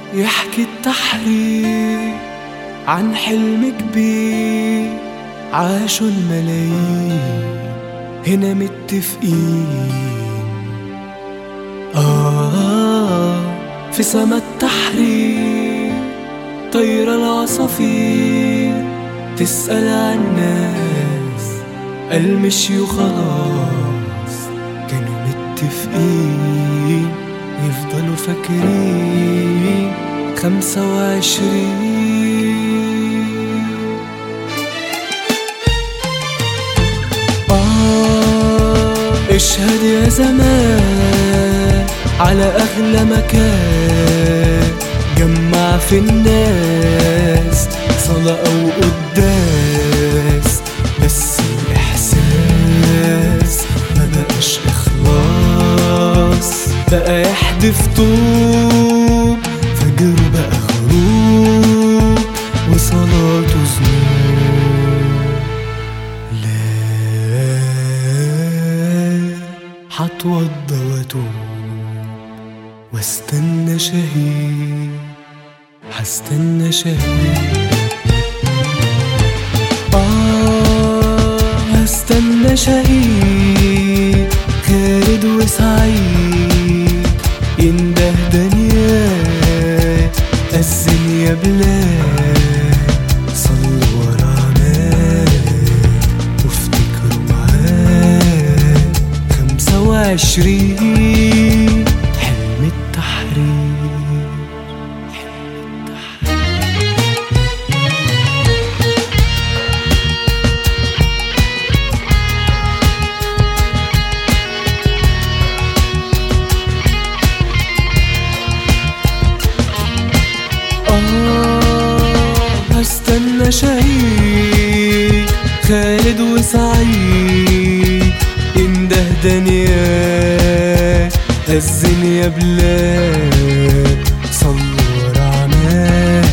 يحكي التحرير عن حلم كبير عاشوا الملايين هنا متفقين. في سما التحرير طايرة العصافير تسأل عن الناس، قال مشيوا خلاص كانوا متفقين يفضلوا فاكرين 25. اشهد يا زمان على أغلى مكان جمع في الناس صلاة وقداس، بس الإحساس ما بقاش إخلاص، بقى يحدف طوب فجر بقى غروب وصلاته ذنوب. لا هتوضى واتوب واستنى شهيد، هستنى شهيد. هستنى شهيد خالد وسعيد ينده دنيا أذن يا بلاد، صلوا ورا عماد وافتكروا معاد 25 حلم التحرير. هستنى شهيد خالد وسعيد ينده دنيا أذن يا بلاد، صلوا ورا عماد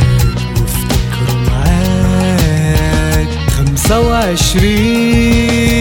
وافتكروا معاد 25.